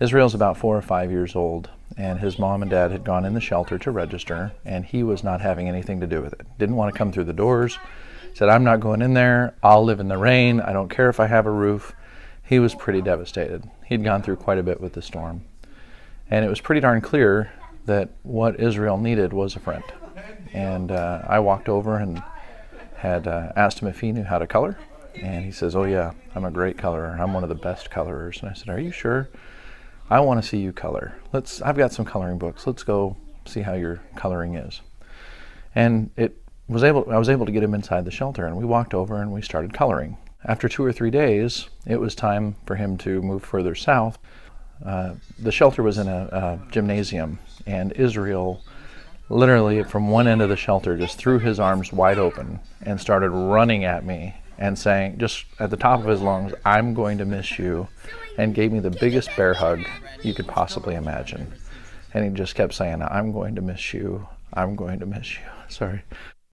Israel's about 4 or 5 years old, and his mom and dad had gone in the shelter to register, and he was not having anything to do with it. Didn't want to come through the doors. Said, I'm not going in there. I'll live in the rain. I don't care if I have a roof. He was pretty devastated. He'd gone through quite a bit with the storm. And it was pretty darn clear that what Israel needed was a friend. And I walked over and had asked him if he knew how to color. And he says, oh yeah, I'm a great colorer. I'm one of the best colorers. And I said, are you sure? I want to see you color. I've got some coloring books. Let's go see how your coloring is. And I was able to get him inside the shelter, and we walked over and we started coloring. After 2 or 3 days, it was time for him to move further south. The shelter was in a gymnasium, and Israel literally from one end of the shelter just threw his arms wide open and started running at me and saying, just at the top of his lungs, I'm going to miss you, and gave me the biggest bear hug you could possibly imagine. And he just kept saying, I'm going to miss you, I'm going to miss you. Sorry.